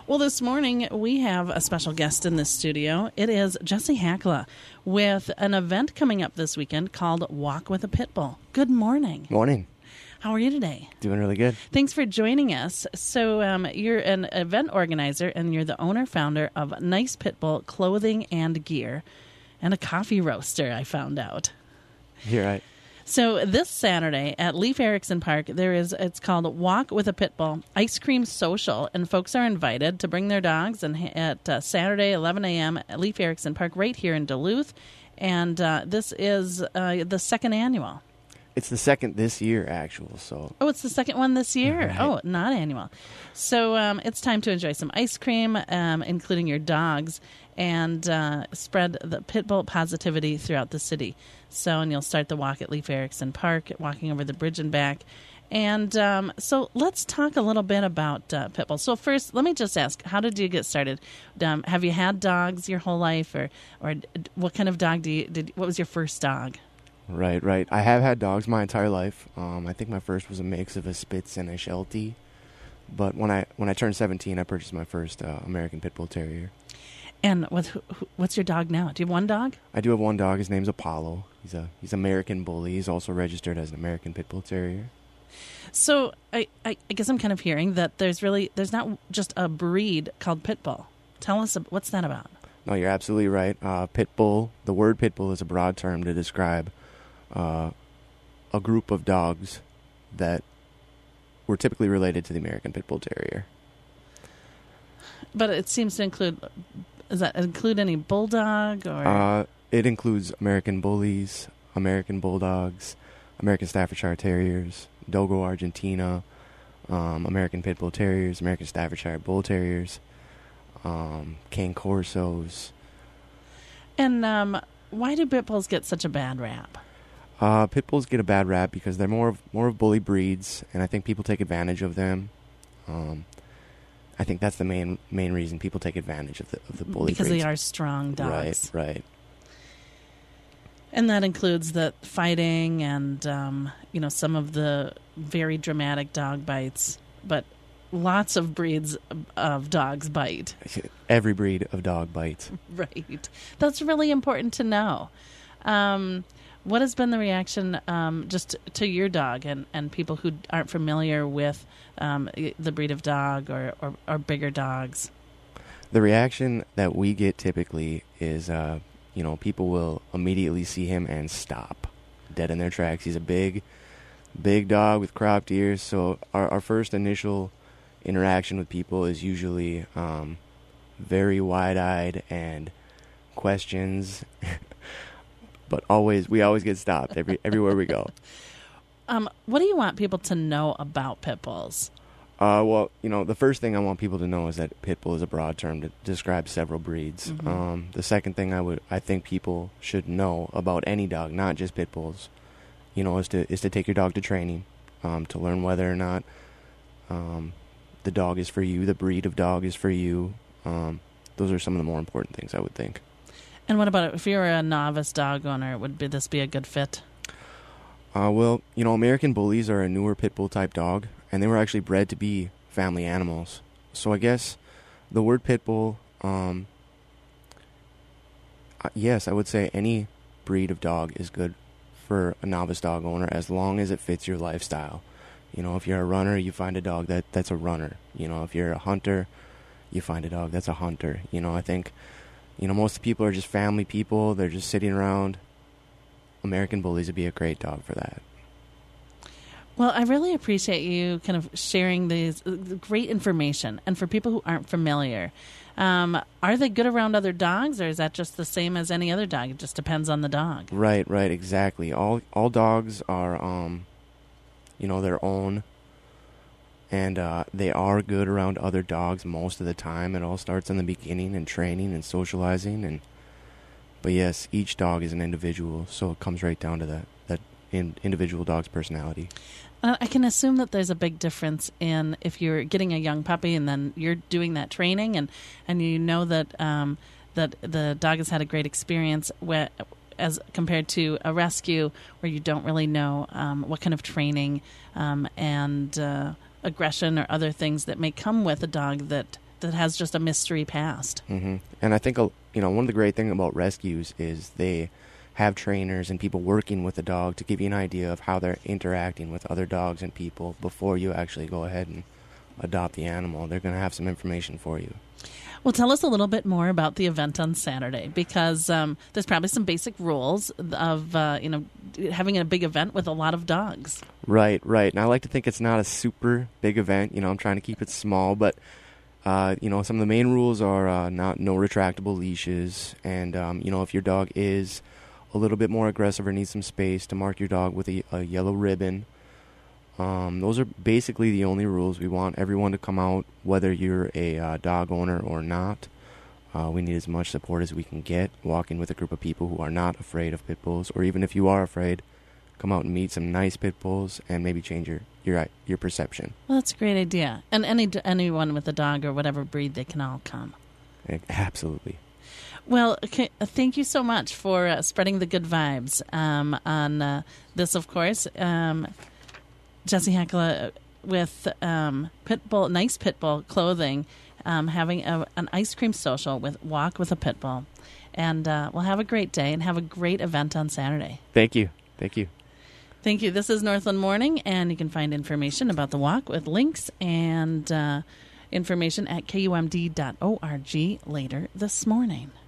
Well, this morning we have a special guest in the studio. It is Jesse Hackla with an event coming up this weekend called Walk with a Pitbull. Good morning. Morning. How are you today? Doing really good. Thanks for joining us. So you're an event organizer and you're the owner-founder of Nice Pitbull Clothing and Gear and a coffee roaster, I found out. You're right. So this Saturday at Leif Erikson Park, it's called Walk with a Pitbull Ice Cream Social, and folks are invited to bring their dogs at Saturday, 11 a.m. at Leif Erikson Park right here in Duluth. And this is the second annual. It's the second this year, actual. So. Oh, it's the second one this year? Right. Oh, not annual. So it's time to enjoy some ice cream, including your dogs, and spread the Pitbull positivity throughout the city. And you'll start the walk at Leif Erikson Park, walking over the bridge and back. And so let's talk a little bit about Pitbull. So first, let me just ask, how did you get started? Have you had dogs your whole life, or what kind of dog what was your first dog? Right. I have had dogs my entire life. I think my first was a mix of a Spitz and a Sheltie. But when I turned 17, I purchased my first American Pit Bull Terrier. And what's your dog now? Do you have one dog? I do have one dog. His name's Apollo. He's American Bully. He's also registered as an American Pit Bull Terrier. So I guess I'm kind of hearing that there's not just a breed called Pit Bull. Tell us, what's that about? No, you're absolutely right. Pit Bull, the word Pit Bull is a broad term to describe a group of dogs that were typically related to the American Pit Bull Terrier. But it seems to include... Does that include any bulldog? Or it includes American Bullies, American Bulldogs, American Staffordshire Terriers, Dogo Argentina, American Pit Bull Terriers, American Staffordshire Bull Terriers, Cane Corsos. And why do Pit Bulls get such a bad rap? Pit Bulls get a bad rap because they're more of bully breeds, and I think people take advantage of them. I think that's the main reason people take advantage of the bully because breeds. They are strong dogs. Right. And that includes the fighting and some of the very dramatic dog bites, but lots of breeds of dogs bite. Every breed of dog bites. Right. That's really important to know. What has been the reaction just to your dog and people who aren't familiar with the breed of dog or bigger dogs? The reaction that we get typically is, people will immediately see him and stop dead in their tracks. He's a big dog with cropped ears. So our first initial interaction with people is usually very wide-eyed and questions. But we always get stopped everywhere we go. What do you want people to know about pit bulls? The first thing I want people to know is that pit bull is a broad term to describe several breeds. Mm-hmm. The second thing I think people should know about any dog, not just pit bulls, is to take your dog to training, to learn whether or not the dog is for you, the breed of dog is for you. Those are some of the more important things, I would think. And what about if you're a novice dog owner? Would this be a good fit? American Bullies are a newer pit bull type dog, and they were actually bred to be family animals. So I guess the word pit bull, yes, I would say any breed of dog is good for a novice dog owner as long as it fits your lifestyle. If you're a runner, you find a dog that's a runner. If you're a hunter, you find a dog that's a hunter. I think... most people are just family people. They're just sitting around. American Bullies would be a great dog for that. Well, I really appreciate you kind of sharing these great information. And for people who aren't familiar, are they good around other dogs, or is that just the same as any other dog? It just depends on the dog. Right, exactly. All dogs are, their own. And they are good around other dogs most of the time. It all starts in the beginning and training and socializing. But yes, each dog is an individual, so it comes right down to that individual dog's personality. I can assume that there's a big difference in if you're getting a young puppy and then you're doing that training and that that the dog has had a great experience as compared to a rescue where you don't really know what kind of training and aggression or other things that may come with a dog that that has just a mystery past. Mm-hmm. And I think, one of the great things about rescues is they have trainers and people working with the dog to give you an idea of how they're interacting with other dogs and people before you actually go ahead and adopt the animal. They're going to have some information for you. Well, tell us a little bit more about the event on Saturday, because there's probably some basic rules of having a big event with a lot of dogs. Right. And I like to think it's not a super big event. I'm trying to keep it small, but some of the main rules are no retractable leashes, and if your dog is a little bit more aggressive or needs some space, to mark your dog with a yellow ribbon. Those are basically the only rules. We want everyone to come out, whether you're a dog owner or not. We need as much support as we can get, walking with a group of people who are not afraid of pit bulls, or even if you are afraid, come out and meet some nice pit bulls and maybe change your perception. Well, that's a great idea. And anyone with a dog or whatever breed, they can all come. Absolutely. Well, thank you so much for spreading the good vibes on this, of course. Jesse Hekla with nice pit bull clothing, having an ice cream social with Walk with a Pit Bull. And we'll have a great day and have a great event on Saturday. Thank you. Thank you. This is Northland Morning, and you can find information about the walk with links and information at kumd.org later this morning.